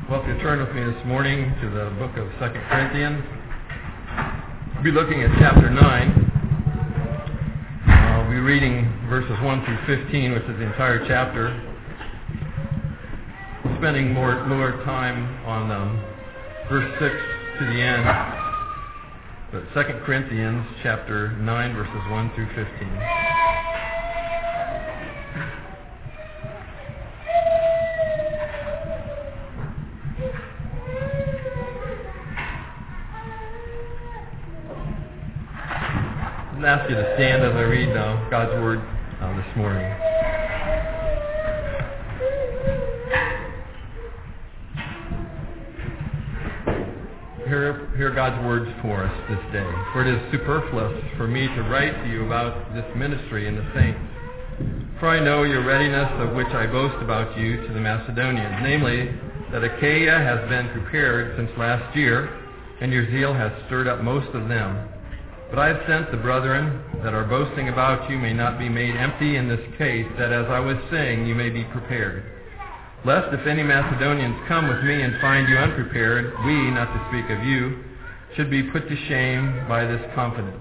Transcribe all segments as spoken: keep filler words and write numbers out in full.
Well, if you turn with me this morning to the book of Second Corinthians, we'll be looking at chapter nine. I'll be reading verses one through fifteen, which is the entire chapter. Spending more, more time on um, verse six to the end. But Second Corinthians chapter nine, verses one through fifteen. I'm going to ask you to stand as I read uh, God's Word uh, this morning. Hear, hear God's words for us this day. For it is superfluous for me to write to you about this ministry and the saints. For I know your readiness, of which I boast about you to the Macedonians, namely, that Achaia has been prepared since last year, and your zeal has stirred up most of them. But I have sent the brethren, that our boasting about you may not be made empty in this case, that as I was saying, you may be prepared. Lest if any Macedonians come with me and find you unprepared, we, not to speak of you, should be put to shame by this confidence.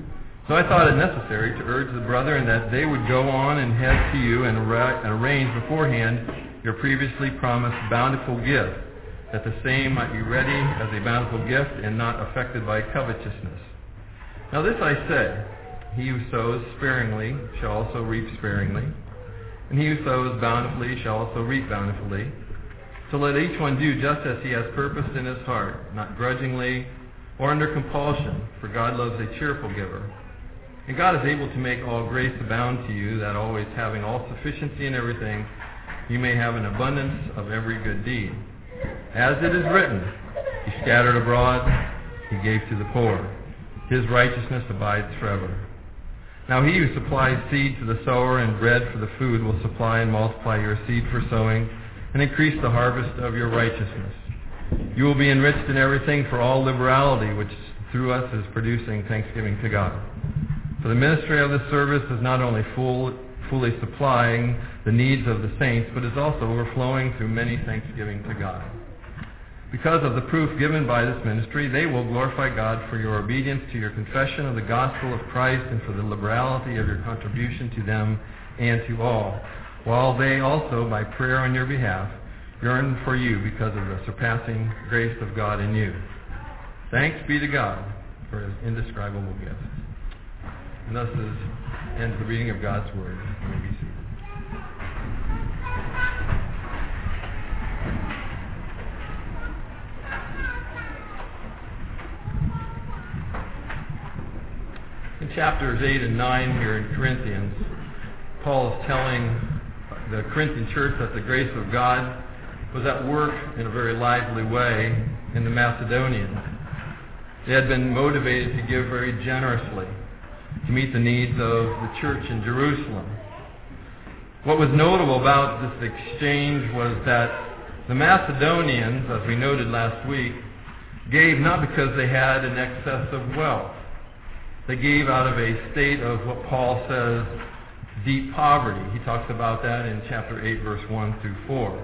So I thought it necessary to urge the brethren that they would go on and head to you and arrange beforehand your previously promised bountiful gift, that the same might be ready as a bountiful gift and not affected by covetousness. Now this I say, he who sows sparingly shall also reap sparingly, and he who sows bountifully shall also reap bountifully. So let each one do just as he has purposed in his heart, not grudgingly or under compulsion, for God loves a cheerful giver. And God is able to make all grace abound to you, that always having all sufficiency in everything, you may have an abundance of every good deed. As it is written, he scattered abroad, he gave to the poor. His righteousness abides forever. Now he who supplies seed to the sower and bread for the food will supply and multiply your seed for sowing and increase the harvest of your righteousness. You will be enriched in everything for all liberality, which through us is producing thanksgiving to God. For the ministry of this service is not only full, fully supplying the needs of the saints, but is also overflowing through many thanksgiving to God. Because of the proof given by this ministry, they will glorify God for your obedience to your confession of the gospel of Christ and for the liberality of your contribution to them and to all, while they also, by prayer on your behalf, yearn for you because of the surpassing grace of God in you. Thanks be to God for his indescribable gift. And thus is ends the reading of God's Word. You may be seated. In chapters eight and nine here in Corinthians, Paul is telling the Corinthian church that the grace of God was at work in a very lively way in the Macedonians. They had been motivated to give very generously to meet the needs of the church in Jerusalem. What was notable about this exchange was that the Macedonians, as we noted last week, gave not because they had an excess of wealth. They gave out of a state of what Paul says, deep poverty. He talks about that in chapter eight, verse one through four.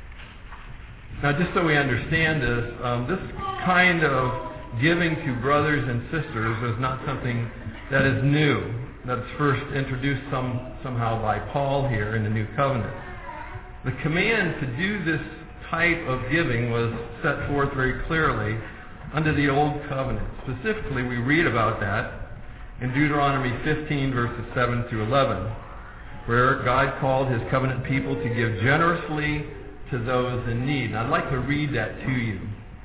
Now, just so we understand this, um, this kind of giving to brothers and sisters is not something that is new, that's first introduced some, somehow by Paul here in the New Covenant. The command to do this type of giving was set forth very clearly under the Old Covenant. Specifically, we read about that in Deuteronomy fifteen, verses seven through eleven, where God called his covenant people to give generously to those in need. And I'd like to read that to you.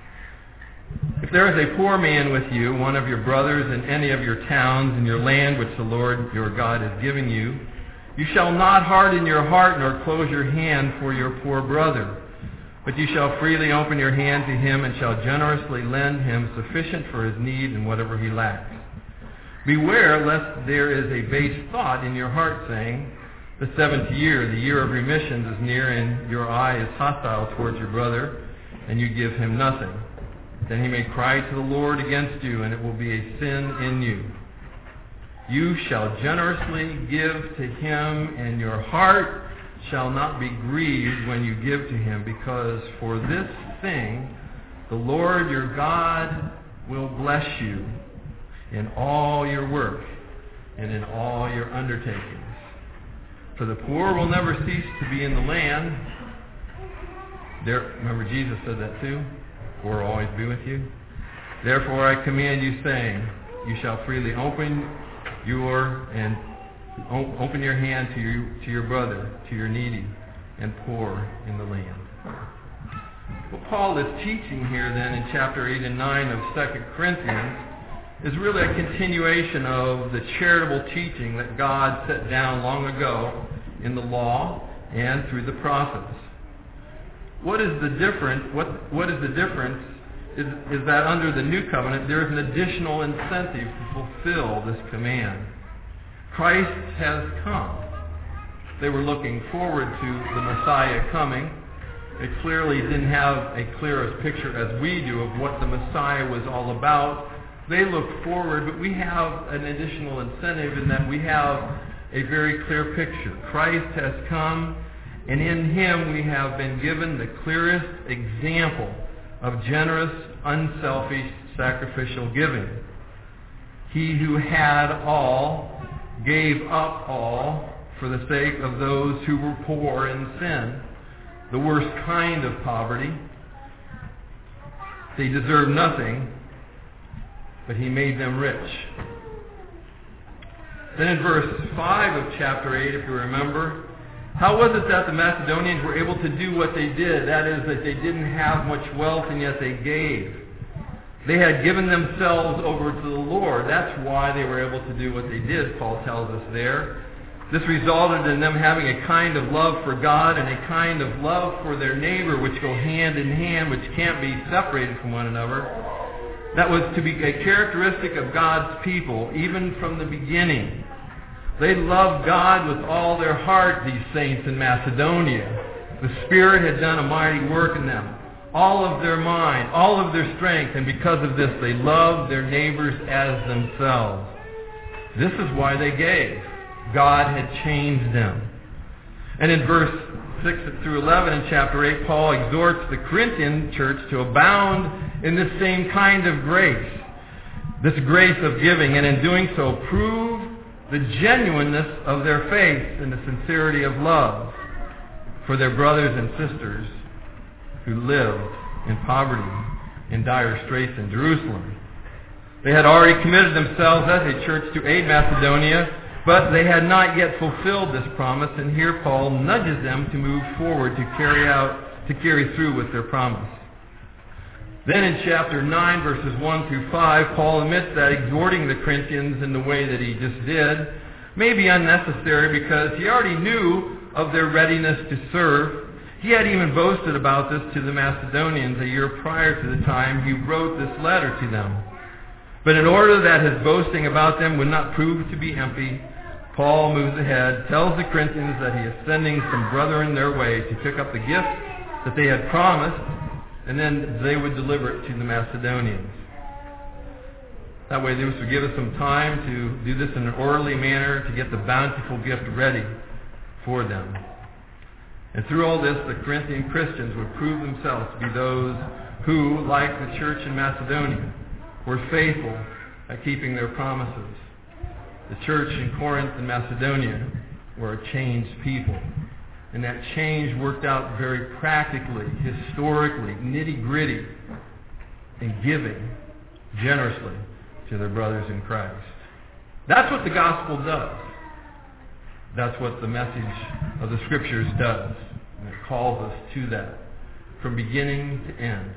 If there is a poor man with you, one of your brothers in any of your towns in your land which the Lord your God is giving you, you shall not harden your heart nor close your hand for your poor brother, but you shall freely open your hand to him and shall generously lend him sufficient for his need and whatever he lacks. Beware lest there is a base thought in your heart saying, the seventh year, the year of remissions, is near, and your eye is hostile towards your brother, and you give him nothing. Then he may cry to the Lord against you, and it will be a sin in you. You shall generously give to him, and your heart shall not be grieved when you give to him, because for this thing the Lord your God will bless you in all your work and in all your undertakings. For the poor will never cease to be in the land. There, remember Jesus said that too. Poor will always be with you. Therefore I command you, saying, you shall freely open your and open your hand to your to your brother, to your needy and poor in the land. What Paul is teaching here then in chapter eight and nine of Second Corinthians is really a continuation of the charitable teaching that God set down long ago in the law and through the prophets. What is the difference? What what is the difference? Is, is that under the new covenant there is an additional incentive to fulfill this command. Christ has come. They were looking forward to the Messiah coming. They clearly didn't have a clear as picture as we do of what the Messiah was all about. They looked forward, but we have an additional incentive in that we have a very clear picture. Christ has come, and in him we have been given the clearest example of generous, unselfish, sacrificial giving. He who had all gave up all for the sake of those who were poor in sin, the worst kind of poverty. They deserved nothing, but he made them rich. Then in verse five of chapter eight, if you remember, how was it that the Macedonians were able to do what they did? That is, that they didn't have much wealth and yet they gave. They had given themselves over to the Lord. That's why they were able to do what they did, Paul tells us there. This resulted in them having a kind of love for God and a kind of love for their neighbor, which go hand in hand, which can't be separated from one another. That was to be a characteristic of God's people, even from the beginning. They loved God with all their heart, these saints in Macedonia. The Spirit had done a mighty work in them. All of their mind, all of their strength, and because of this, they loved their neighbors as themselves. This is why they gave. God had changed them. And in verse six through eleven in chapter eight, Paul exhorts the Corinthian church to abound in this same kind of grace, this grace of giving, and in doing so prove the genuineness of their faith and the sincerity of love for their brothers and sisters who lived in poverty, in dire straits in Jerusalem. They had already committed themselves as a church to aid Macedonia, but they had not yet fulfilled this promise, and here Paul nudges them to move forward to carry out, to carry through with their promise. Then in chapter nine, verses one through five, Paul admits that exhorting the Corinthians in the way that he just did may be unnecessary because he already knew of their readiness to serve. He had even boasted about this to the Macedonians a year prior to the time he wrote this letter to them. But in order that his boasting about them would not prove to be empty, Paul moves ahead, tells the Corinthians that he is sending some brethren their way to pick up the gift that they had promised, and then they would deliver it to the Macedonians. That way this would give us some time to do this in an orderly manner to get the bountiful gift ready for them. And through all this, the Corinthian Christians would prove themselves to be those who, like the church in Macedonia, were faithful at keeping their promises. The church in Corinth and Macedonia were a changed people. And that change worked out very practically, historically, nitty-gritty, in giving generously to their brothers in Christ. That's what the gospel does. That's what the message of the Scriptures does. And it calls us to that from beginning to end.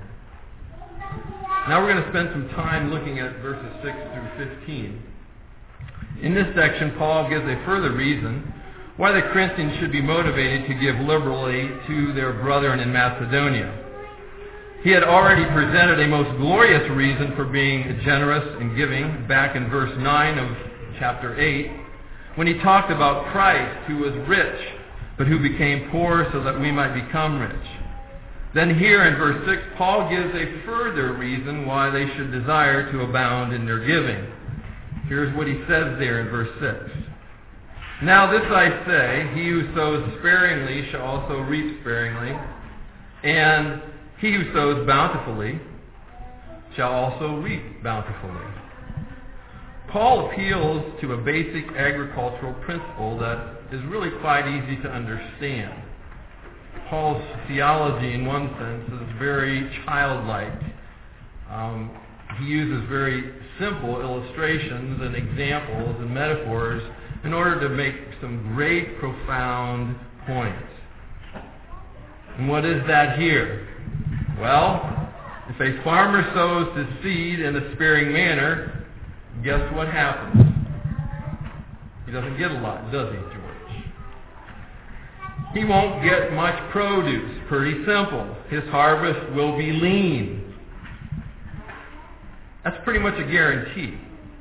Now we're going to spend some time looking at verses six through fifteen. In this section, Paul gives a further reason why the Corinthians should be motivated to give liberally to their brethren in Macedonia. He had already presented a most glorious reason for being generous and giving back in verse nine of chapter eight, when he talked about Christ, who was rich, but who became poor so that we might become rich. Then here in verse six, Paul gives a further reason why they should desire to abound in their giving. Here's what he says there in verse six. Now this I say, he who sows sparingly shall also reap sparingly, and he who sows bountifully shall also reap bountifully. Paul appeals to a basic agricultural principle that is really quite easy to understand. Paul's theology, in one sense, is very childlike. Um, he uses very simple illustrations and examples and metaphors in order to make some great, profound points. And what is that here? Well, if a farmer sows his seed in a sparing manner, guess what happens? He doesn't get a lot, does he, George? He won't get much produce. Pretty simple. His harvest will be lean. That's pretty much a guarantee.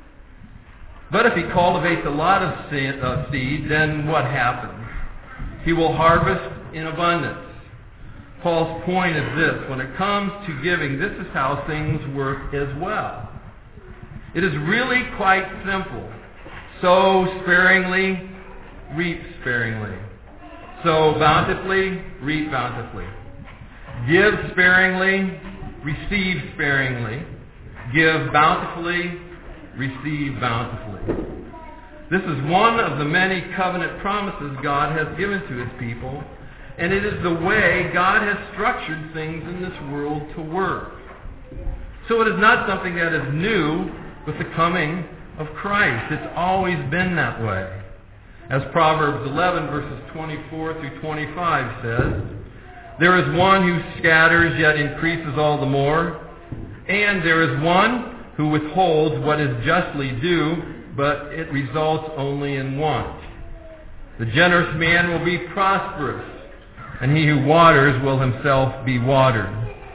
But if he cultivates a lot of seed, then what happens? He will harvest in abundance. Paul's point is this: when it comes to giving, this is how things work as well. It is really quite simple. Sow sparingly, reap sparingly. Sow bountifully, reap bountifully. Give sparingly, receive sparingly. Give bountifully, receive bountifully. This is one of the many covenant promises God has given to his people, and it is the way God has structured things in this world to work. So it is not something that is new with the coming of Christ. It's always been that way. As Proverbs eleven verses twenty-four through twenty-five says, "There is one who scatters yet increases all the more, and there is one who withholds what is justly due, but it results only in want. The generous man will be prosperous, and he who waters will himself be watered."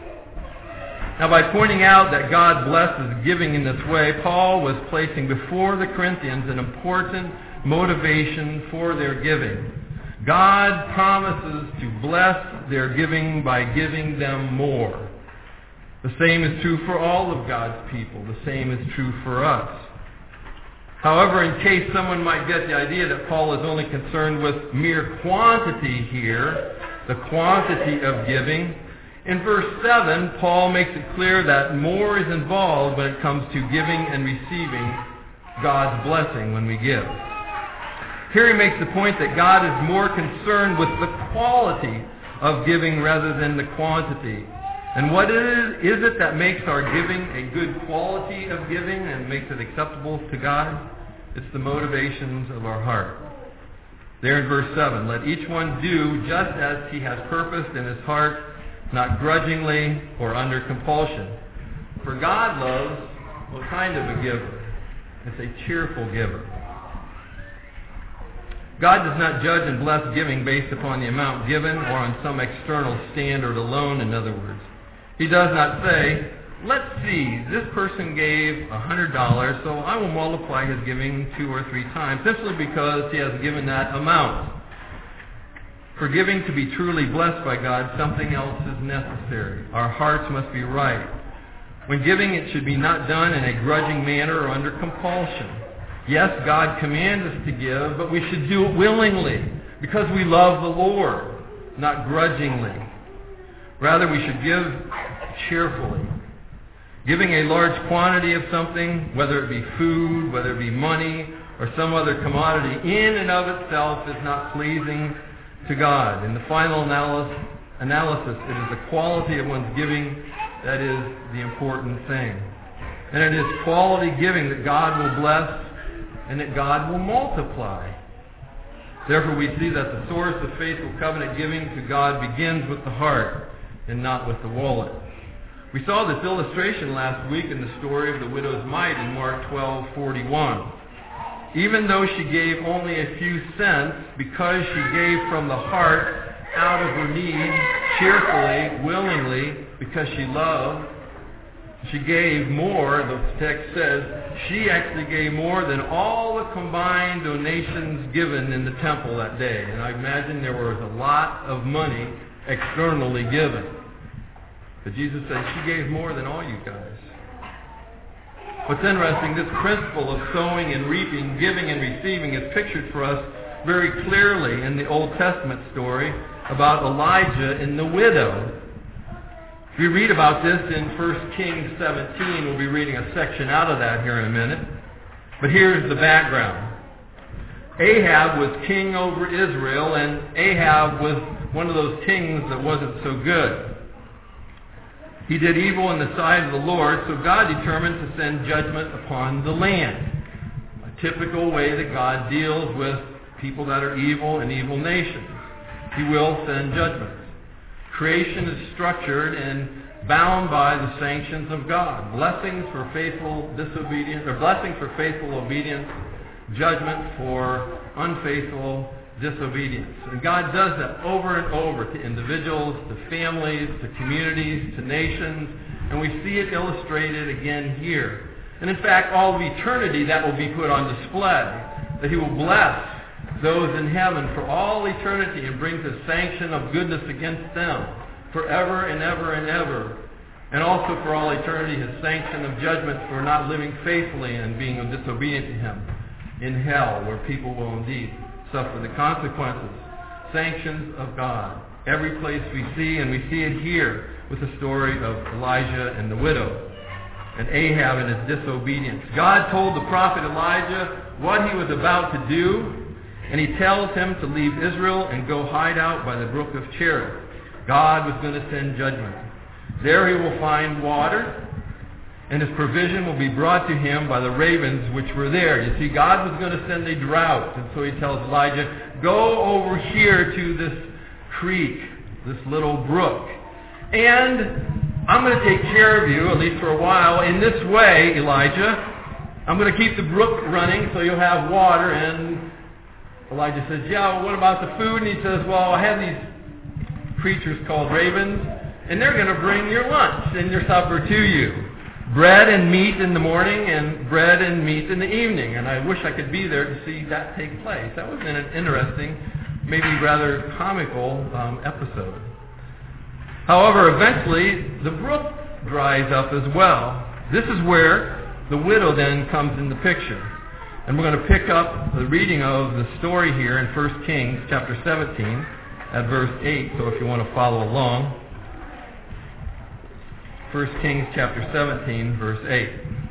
Now, by pointing out that God blesses giving in this way, Paul was placing before the Corinthians an important motivation for their giving. God promises to bless their giving by giving them more. The same is true for all of God's people. The same is true for us. However, in case someone might get the idea that Paul is only concerned with mere quantity here, the quantity of giving, in verse seven, Paul makes it clear that more is involved when it comes to giving and receiving God's blessing when we give. Here he makes the point that God is more concerned with the quality of giving rather than the quantity. And what is, is it that makes our giving a good quality of giving and makes it acceptable to God? It's the motivations of our heart. There in verse seven, "Let each one do just as he has purposed in his heart, not grudgingly or under compulsion. For God loves what kind of a giver? It's a cheerful giver." God does not judge and bless giving based upon the amount given or on some external standard alone, in other words. He does not say, "Let's see, this person gave one hundred dollars, so I will multiply his giving two or three times," simply because he has given that amount. For giving to be truly blessed by God, something else is necessary. Our hearts must be right. When giving, it should be not done in a grudging manner or under compulsion. Yes, God commands us to give, but we should do it willingly, because we love the Lord, not grudgingly. Rather, we should give cheerfully. Giving a large quantity of something, whether it be food, whether it be money, or some other commodity, in and of itself is not pleasing to God. In the final analysis, analysis, it is the quality of one's giving that is the important thing. And it is quality giving that God will bless and that God will multiply. Therefore, we see that the source of faithful covenant giving to God begins with the heart and not with the wallet. We saw this illustration last week in the story of the widow's mite in Mark twelve forty-one. Even though she gave only a few cents, because she gave from the heart, out of her need, cheerfully, willingly, because she loved, she gave more. The text says she actually gave more than all the combined donations given in the temple that day. And I imagine there was a lot of money externally given. But Jesus said she gave more than all you guys. What's interesting, this principle of sowing and reaping, giving and receiving is pictured for us very clearly in the Old Testament story about Elijah and the widow. We read about this in First Kings seventeen. We'll be reading a section out of that here in a minute. But here's the background. Ahab was king over Israel, and Ahab was one of those kings that wasn't so good. He did evil in the sight of the Lord, so God determined to send judgment upon the land. A typical way that God deals with people that are evil and evil nations. He will send judgments. Creation is structured and bound by the sanctions of God. Blessings for faithful disobedience, or blessings for faithful obedience, judgment for unfaithful disobedience. And God does that over and over to individuals, to families, to communities, to nations, and we see it illustrated again here. And in fact, all of eternity that will be put on display, that He will bless those in heaven for all eternity and brings a sanction of goodness against them forever and ever and ever. And also for all eternity His sanction of judgment for not living faithfully and being disobedient to Him in hell, where people will indeed suffer the consequences. Sanctions of God. Every place we see, and we see it here with the story of Elijah and the widow and Ahab and his disobedience. God told the prophet Elijah what he was about to do, and He tells him to leave Israel and go hide out by the brook of Cherith. God was going to send judgment. There he will find water, and his provision will be brought to him by the ravens which were there. You see, God was going to send a drought, and so He tells Elijah, go over here to this creek, this little brook, and I'm going to take care of you, at least for a while, in this way, Elijah. I'm going to keep the brook running so you'll have water. And Elijah says, yeah, well, what about the food? And he says, well, I have these creatures called ravens, and they're going to bring your lunch and your supper to you. Bread and meat in the morning and bread and meat in the evening. And I wish I could be there to see that take place. That was an interesting, maybe rather comical um, episode. However, eventually, the brook dries up as well. This is where the widow then comes in the picture. And we're going to pick up the reading of the story here in First Kings chapter seventeen at verse eight. So if you want to follow along. First Kings chapter seventeen, verse eight.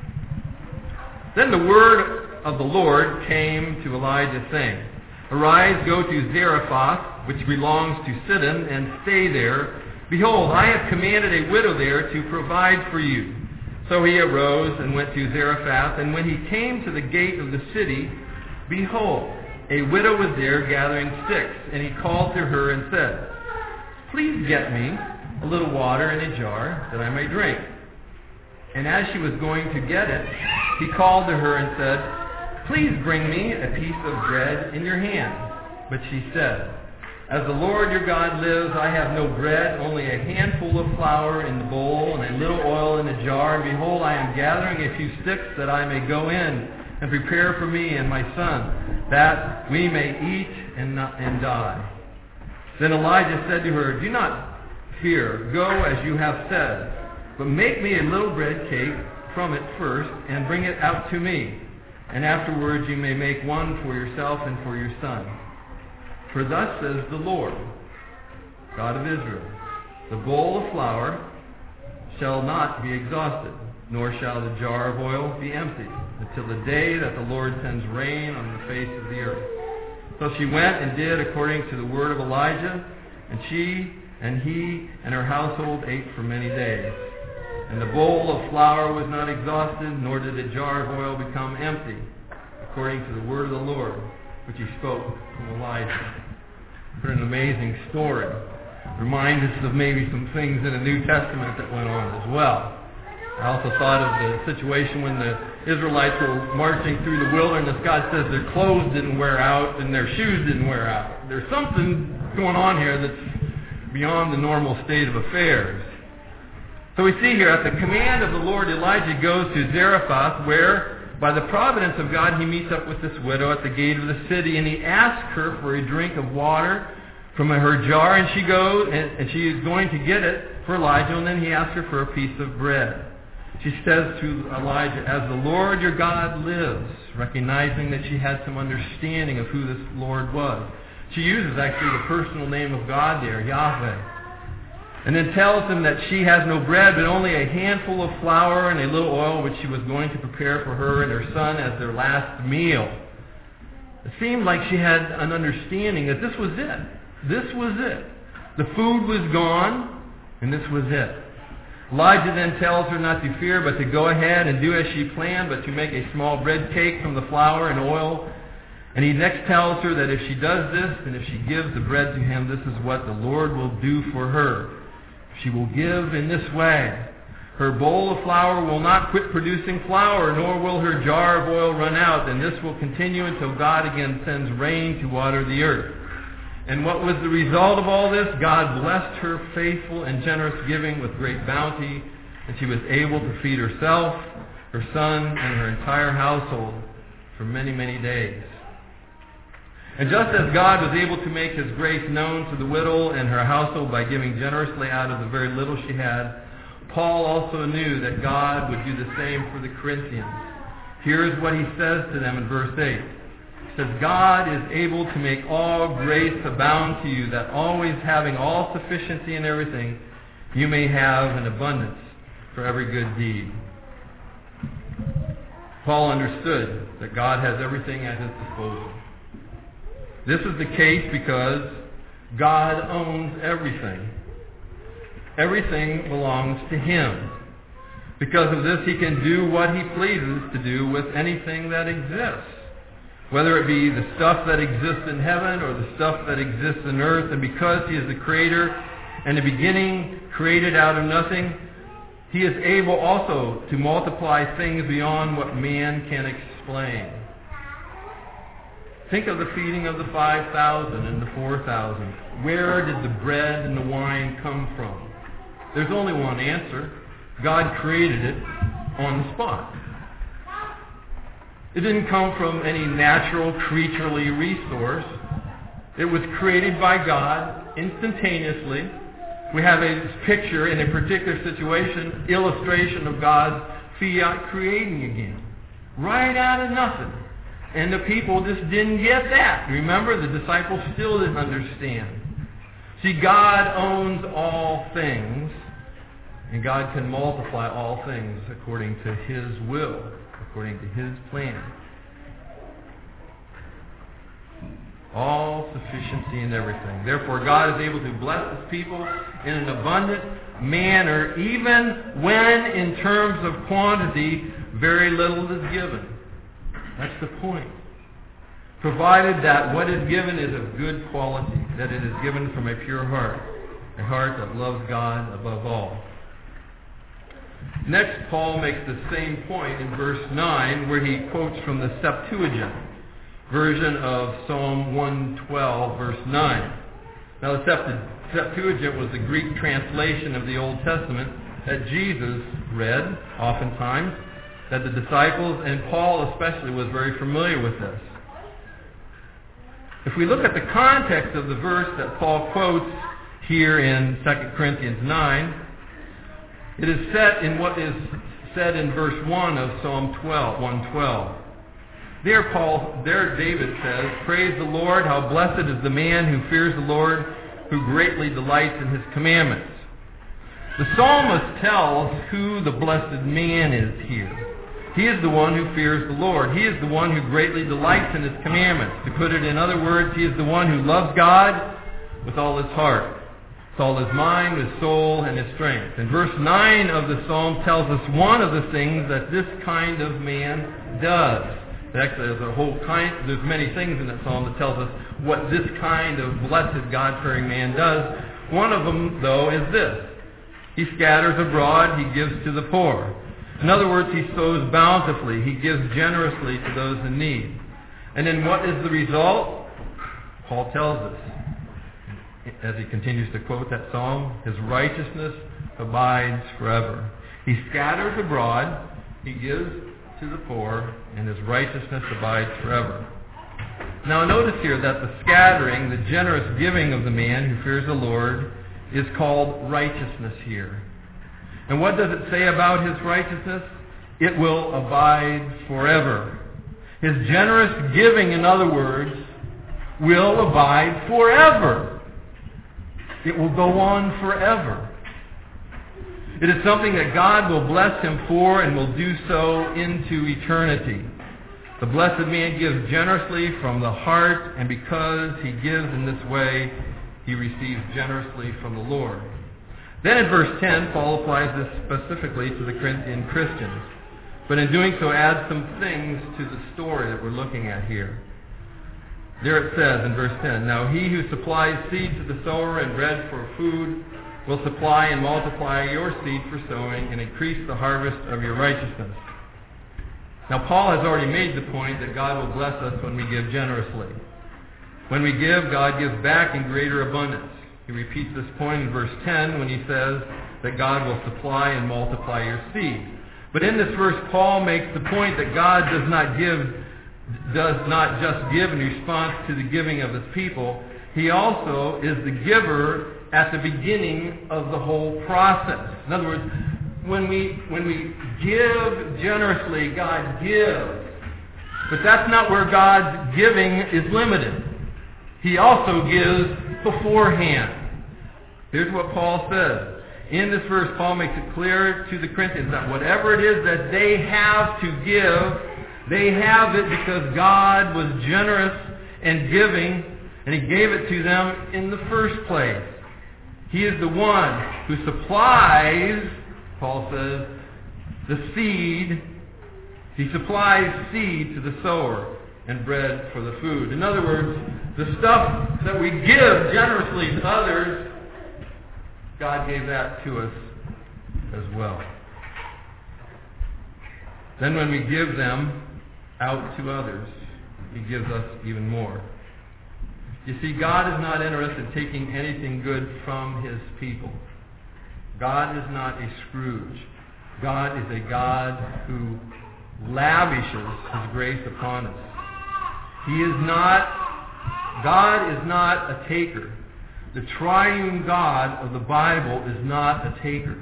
Then the word of the Lord came to Elijah, saying, arise, go to Zarephath, which belongs to Sidon, and stay there. Behold, I have commanded a widow there to provide for you. So he arose and went to Zarephath, and when he came to the gate of the city, behold, a widow was there gathering sticks, and he called to her and said, please get me a little water in a jar that I may drink. And as she was going to get it, he called to her and said, please bring me a piece of bread in your hand. But she said, as the Lord your God lives, I have no bread, only a handful of flour in the bowl and a little oil in a jar. And behold, I am gathering a few sticks that I may go in and prepare for me and my son, that we may eat and, not, and die. Then Elijah said to her, do not fear, go as you have said, but make me a little bread cake from it first, and bring it out to me, and afterwards you may make one for yourself and for your son. For thus says the Lord, God of Israel, the bowl of flour shall not be exhausted, nor shall the jar of oil be empty, until the day that the Lord sends rain on the face of the earth. So she went and did according to the word of Elijah, and she and he and her household ate for many days. And the bowl of flour was not exhausted, nor did the jar of oil become empty, according to the word of the Lord, which he spoke from Elijah. What an amazing story. Reminds us of maybe some things in the New Testament that went on as well. I also thought of the situation when the Israelites were marching through the wilderness. God says their clothes didn't wear out and their shoes didn't wear out. There's something going on here that's beyond the normal state of affairs. So we see here, at the command of the Lord, Elijah goes to Zarephath, where by the providence of God, he meets up with this widow at the gate of the city, and he asks her for a drink of water from her jar, and she goes, and, and she is going to get it for Elijah, and then he asks her for a piece of bread. She says to Elijah, "As the Lord your God lives," recognizing that she had some understanding of who this Lord was. She uses actually the personal name of God there, Yahweh. And then tells him that she has no bread, but only a handful of flour and a little oil, which she was going to prepare for her and her son as their last meal. It seemed like she had an understanding that this was it. This was it. The food was gone, and this was it. Elijah then tells her not to fear, but to go ahead and do as she planned, but to make a small bread cake from the flour and oil. And he next tells her that if she does this, and if she gives the bread to him, this is what the Lord will do for her. She will give in this way. Her bowl of flour will not quit producing flour, nor will her jar of oil run out, and this will continue until God again sends rain to water the earth. And what was the result of all this? God blessed her faithful and generous giving with great bounty, and she was able to feed herself, her son, and her entire household for many, many days. And just as God was able to make his grace known to the widow and her household by giving generously out of the very little she had, Paul also knew that God would do the same for the Corinthians. Here's what he says to them in verse eight. He says, "God is able to make all grace abound to you, that always having all sufficiency in everything, you may have an abundance for every good deed." Paul understood that God has everything at his disposal. This is the case because God owns everything. Everything belongs to him. Because of this, he can do what he pleases to do with anything that exists. Whether it be the stuff that exists in heaven or the stuff that exists in earth. And because he is the creator and the beginning, created out of nothing, he is able also to multiply things beyond what man can explain. Think of the feeding of the five thousand and the four thousand. Where did the bread and the wine come from? There's only one answer. God created it on the spot. It didn't come from any natural creaturely resource. It was created by God instantaneously. We have a picture in a particular situation, illustration of God's fiat creating again. Right out of nothing. And the people just didn't get that. Remember, the disciples still didn't understand. See, God owns all things, and God can multiply all things according to his will, according to his plan. All sufficiency in everything. Therefore, God is able to bless his people in an abundant manner, even when, in terms of quantity, very little is given. That's the point. Provided that what is given is of good quality, that it is given from a pure heart, a heart that loves God above all. Next, Paul makes the same point in verse nine, where he quotes from the Septuagint version of Psalm one twelve, verse nine. Now, the Septuagint was the Greek translation of the Old Testament that Jesus read oftentimes, that the disciples, and Paul especially, was very familiar with this. If we look at the context of the verse that Paul quotes here in Second Corinthians nine, it is set in what is said in verse one of Psalm one twelve. There, Paul, there David says, "Praise the Lord, how blessed is the man who fears the Lord, who greatly delights in his commandments." The psalmist tells who the blessed man is here. He is the one who fears the Lord. He is the one who greatly delights in his commandments. To put it in other words, he is the one who loves God with all his heart, with all his mind, his soul, and his strength. And verse nine of the psalm tells us one of the things that this kind of man does. Actually, there's a whole kind, there's many things in that psalm that tells us what this kind of blessed, God-fearing man does. One of them, though, is this. He scatters abroad, he gives to the poor. In other words, he sows bountifully. He gives generously to those in need. And then what is the result? Paul tells us, as he continues to quote that psalm, his righteousness abides forever. He scatters abroad, he gives to the poor, and his righteousness abides forever. Now notice here that the scattering, the generous giving of the man who fears the Lord, is called righteousness here. And what does it say about his righteousness? It will abide forever. His generous giving, in other words, will abide forever. It will go on forever. It is something that God will bless him for and will do so into eternity. The blessed man gives generously from the heart, and because he gives in this way, he receives generously from the Lord. Then in verse ten, Paul applies this specifically to the Corinthian Christians, but in doing so adds some things to the story that we're looking at here. There it says in verse ten, "Now he who supplies seed to the sower and bread for food will supply and multiply your seed for sowing and increase the harvest of your righteousness." Now Paul has already made the point that God will bless us when we give generously. When we give, God gives back in greater abundance. He repeats this point in verse ten when he says that God will supply and multiply your seed. But in this verse, Paul makes the point that God does not give, does not just give in response to the giving of his people. He also is the giver at the beginning of the whole process. In other words, when we when we give generously, God gives. But that's not where God's giving is limited. He also gives beforehand. Here's what Paul says. In this verse, Paul makes it clear to the Corinthians that whatever it is that they have to give, they have it because God was generous and giving, and he gave it to them in the first place. He is the one who supplies, Paul says, the seed. He supplies seed to the sower and bread for the food. In other words, the stuff that we give generously to others, God gave that to us as well. Then when we give them out to others, he gives us even more. You see, God is not interested in taking anything good from his people. God is not a Scrooge. God is a God who lavishes his grace upon us. He is not, God is not a taker. The triune God of the Bible is not a taker.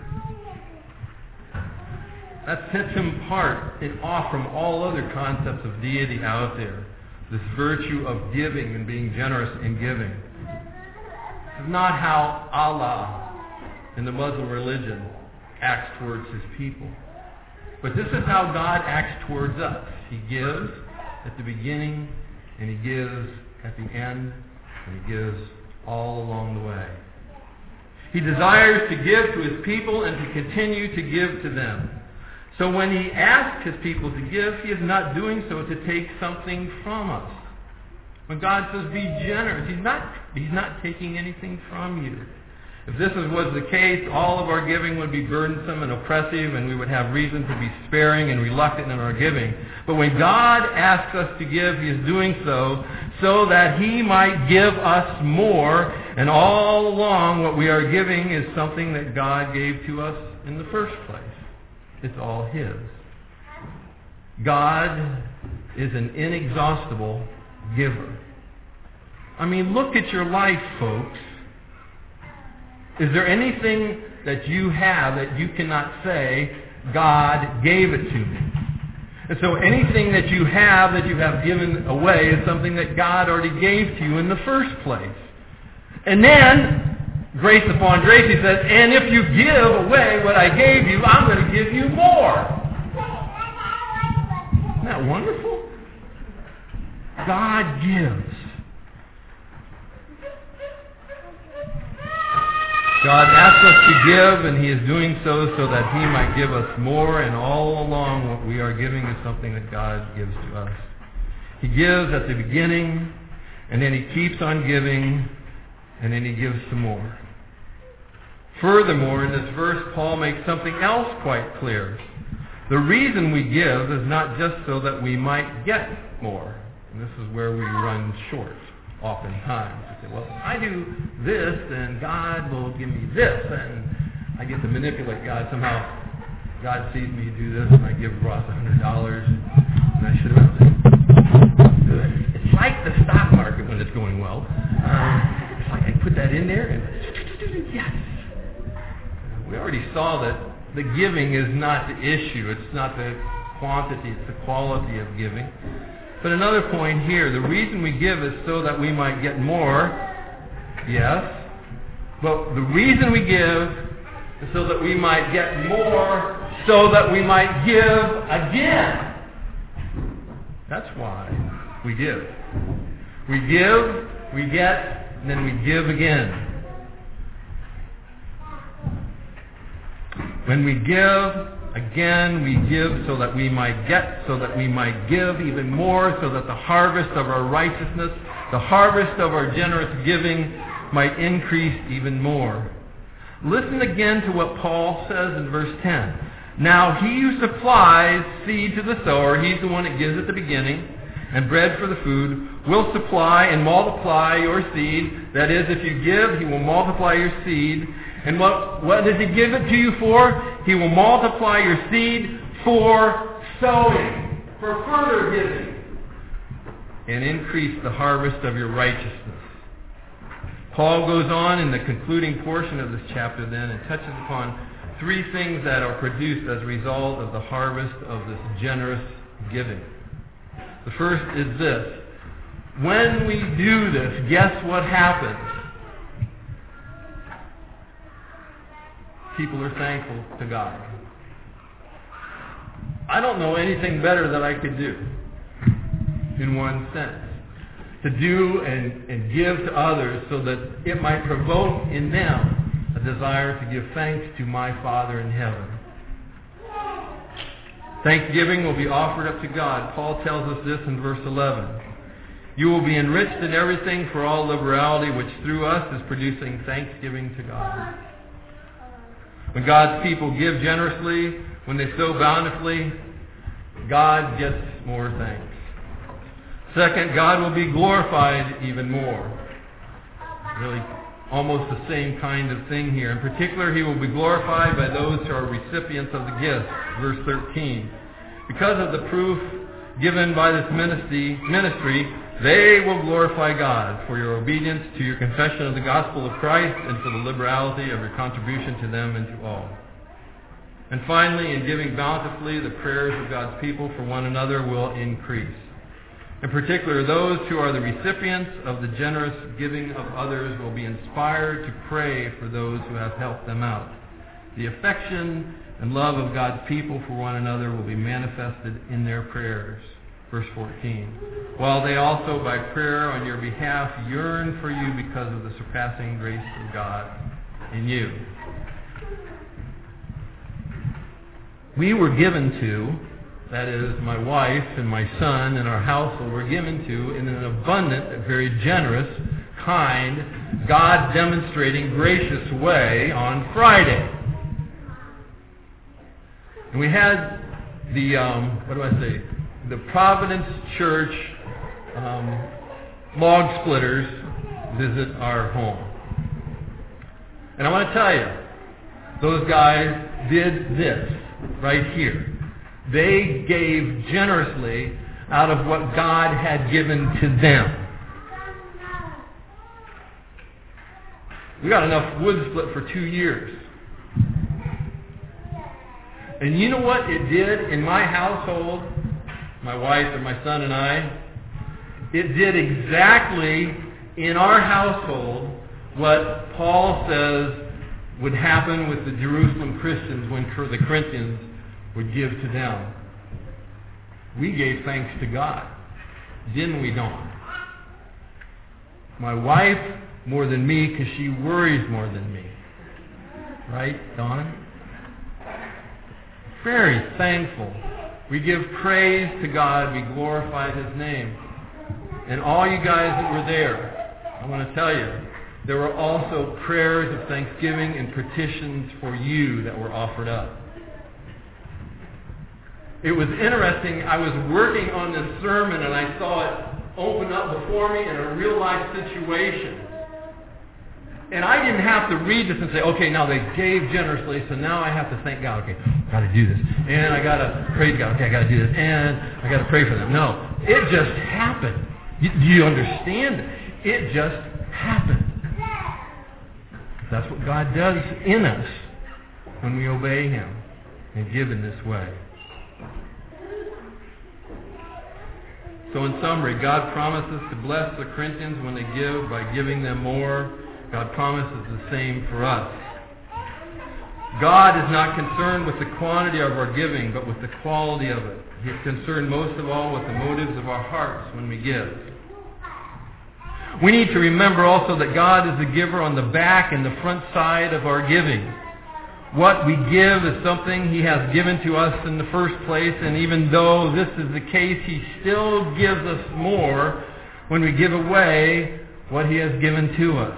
That sets him apart and off from all other concepts of deity out there. This virtue of giving and being generous in giving. This is not how Allah in the Muslim religion acts towards his people. But this is how God acts towards us. He gives at the beginning, and he gives at the end, and he gives all along the way. He desires to give to his people and to continue to give to them. So when he asks his people to give, he is not doing so to take something from us. When God says be generous, he's not, he's not taking anything from you. If this was the case, all of our giving would be burdensome and oppressive, and we would have reason to be sparing and reluctant in our giving. But when God asks us to give, he is doing so so that he might give us more, and all along what we are giving is something that God gave to us in the first place. It's all his. God is an inexhaustible giver. I mean, look at your life, folks. Is there anything that you have that you cannot say, God gave it to me? And so anything that you have that you have given away is something that God already gave to you in the first place. And then, grace upon grace, he says, and if you give away what I gave you, I'm going to give you more. Isn't that wonderful? God gives. God asks us to give, and he is doing so so that he might give us more, and all along what we are giving is something that God gives to us. He gives at the beginning, and then he keeps on giving, and then he gives some more. Furthermore, in this verse, Paul makes something else quite clear. The reason we give is not just so that we might get more. And this is where we run short oftentimes. We say, well, if I do this, then God will give me this, and I get to manipulate God. Somehow God sees me do this, and I give Ross one hundred dollars, and I should have been good. It's like the stock market when it's going well. Um, it's like I put that in there, and yes. We already saw that the giving is not the issue. It's not the quantity, it's the quality of giving. But another point here, the reason we give is so that we might get more. Yes. But the reason we give is so that we might get more, so that we might give again. That's why we give. We give, we get, and then we give again. When we give, again, we give so that we might get, so that we might give even more, so that the harvest of our righteousness, the harvest of our generous giving might increase even more. Listen again to what Paul says in verse ten. Now he who supplies seed to the sower, he's the one that gives at the beginning, and bread for the food, will supply and multiply your seed. That is, if you give, he will multiply your seed. And what, what does he give it to you for? He will multiply your seed for sowing, for further giving, and increase the harvest of your righteousness. Paul goes on in the concluding portion of this chapter then and touches upon three things that are produced as a result of the harvest of this generous giving. The first is this. When we do this, guess what happens? People are thankful to God. I don't know anything better that I could do, in one sense. To do and, and give to others so that it might provoke in them a desire to give thanks to my Father in heaven. Thanksgiving will be offered up to God. Paul tells us this in verse eleven. You will be enriched in everything for all liberality, which through us is producing thanksgiving to God. When God's people give generously, when they sow bountifully, God gets more thanks. Second, God will be glorified even more. Really, almost the same kind of thing here. In particular, he will be glorified by those who are recipients of the gift. Verse thirteen. Because of the proof given by this ministry, ministry, they will glorify God for your obedience to your confession of the gospel of Christ and for the liberality of your contribution to them and to all. And finally, in giving bountifully, the prayers of God's people for one another will increase. In particular, those who are the recipients of the generous giving of others will be inspired to pray for those who have helped them out. The affection and love of God's people for one another will be manifested in their prayers. Verse fourteen. While they also by prayer on your behalf yearn for you because of the surpassing grace of God in you. We were given to, that is, my wife and my son and our household were given to in an abundant, very generous, kind, God-demonstrating, gracious way on Friday. And we had the, um, what do I say, the Providence Church um, log splitters visit our home. And I want to tell you, those guys did this right here. They gave generously out of what God had given to them. We got enough wood split for two years. And you know what it did in my household, my wife and my son and I? It did exactly in our household what Paul says would happen with the Jerusalem Christians when the Corinthians would give to them. We gave thanks to God. Didn't we, Dawn? My wife more than me because she worries more than me. Right, Dawn? Very thankful. We give praise to God. We glorify His name. And all you guys that were there, I want to tell you, there were also prayers of thanksgiving and petitions for you that were offered up. It was interesting. I was working on this sermon and I saw it open up before me in a real life situation. And I didn't have to read this and say, okay, now they gave generously, so now I have to thank God. Okay, got to do this. And I got to praise God. Okay, I got to do this. And I got to pray for them. No, it just happened. Do you understand? It just happened. That's what God does in us when we obey Him. and give in this way. So in summary, God promises to bless the Corinthians when they give by giving them more. God promises the same for us. God is not concerned with the quantity of our giving, but with the quality of it. He's concerned most of all with the motives of our hearts when we give. We need to remember also that God is the giver on the back and the front side of our giving. What we give is something He has given to us in the first place, and even though this is the case, He still gives us more when we give away what He has given to us.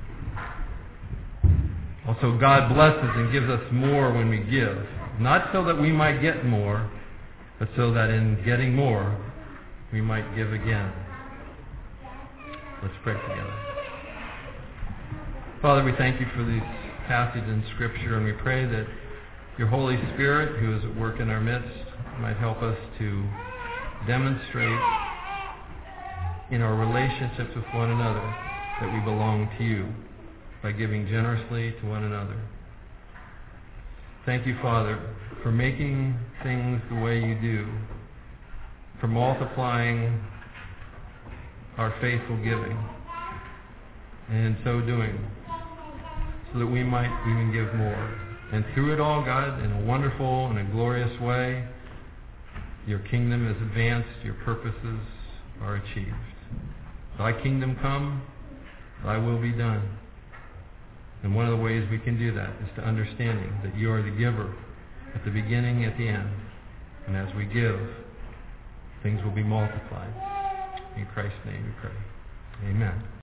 Also, God blesses and gives us more when we give, not so that we might get more, but so that in getting more, we might give again. Let's pray together. Father, we thank You for these passages in Scripture, and we pray that Your Holy Spirit, who is at work in our midst, might help us to demonstrate in our relationships with one another that we belong to You by giving generously to one another. Thank You, Father, for making things the way You do, for multiplying our faithful giving, and in so doing, so that we might even give more. And through it all, God, in a wonderful and a glorious way, Your kingdom is advanced, Your purposes are achieved. Thy kingdom come, Thy will be done. And one of the ways we can do that is to understanding that You are the giver at the beginning, at the end. And as we give, things will be multiplied. In Christ's name we pray. Amen.